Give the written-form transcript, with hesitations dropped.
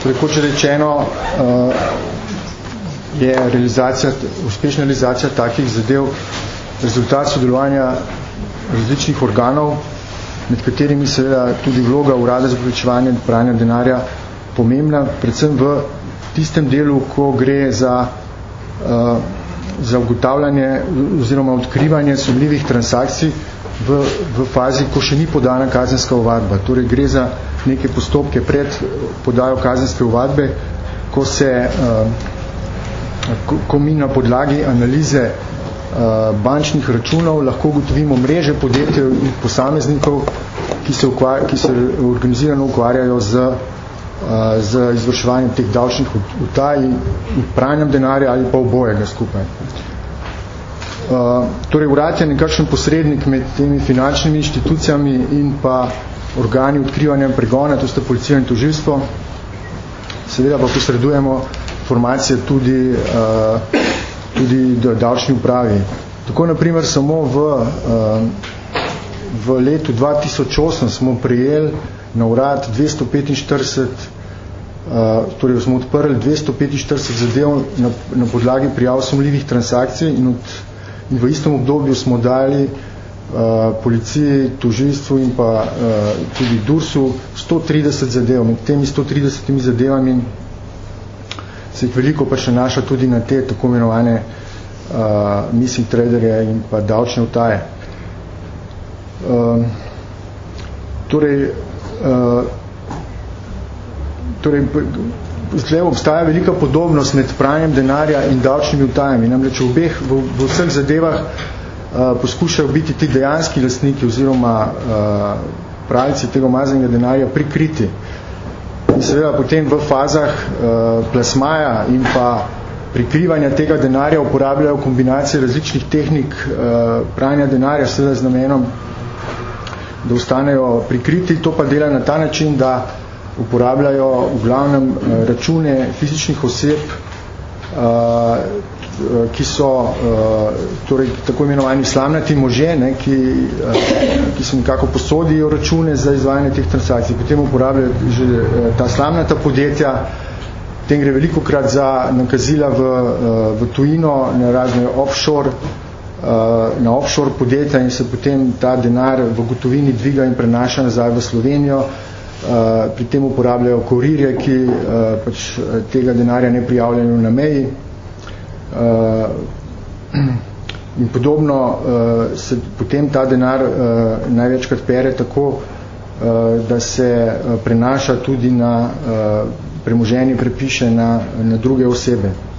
Torej, kot že rečeno, je uspešna realizacija takih zadev rezultat sodelovanja različnih organov, med katerimi seveda tudi vloga Urada za preprečevanje pranja denarja pomembna, predvsem v tistem delu, ko gre za ugotavljanje oziroma odkrivanje sumljivih transakcij v fazi, ko še ni podana kazenska ovadba. Torej gre za neke postopke pred podajo kazenske ovadbe, ko mi na podlagi analize bančnih računov lahko ugotovimo mreže podjetij in posameznikov, ki se organizirano ukvarjajo z izvrševanjem teh davčnih utaj in pranjem denarja ali pa obojega skupaj. Torej, urad je nekakšen posrednik med temi finančnimi inštitucijami in pa organi odkrivanja in pregona, to sta policija in tožilstvo. Seveda pa posredujemo informacije tudi davčni upravi. Tako, na primer, samo v letu 2008 smo prejeli na urad 245, torej smo odprli 245 zadev na podlagi prijav sumljivih transakcij in v istem obdobju smo dali policiji, tožilstvu in pa tudi DURS-u 130 zadev. Med temi 130 zadevami se jih veliko pa še naša tudi na te tako imenovane missing traderje in pa davčne utaje. Zdaj obstaja velika podobnost med pranjem denarja in davčnimi utajami. Namreč v vseh zadevah poskušajo biti ti dejanski lastniki oziroma pravici tega umazanega denarja prikriti. In seveda potem v fazah plasmaja in pa prikrivanja tega denarja uporabljajo kombinacije različnih tehnik pranja denarja, seveda z namenom, da ostanejo prikriti. To pa dela na ta način, da uporabljajo v glavnem račune fizičnih oseb, ki so torej tako imenovani slamnati možje, ki so nekako posodijo račune za izvajanje teh transakcij. Potem uporabljajo že ta slamnata podjetja. Potem gre velikokrat za nakazila v tujino, na razne offshore podjetja in se potem ta denar v gotovini dviga in prenaša nazaj v Slovenijo. Pri tem uporabljajo kurirje, ki pač tega denarja ne prijavljajo na meji. In podobno se potem ta denar največkrat pere tako, da se prenaša tudi na premoženje, prepiše na druge osebe.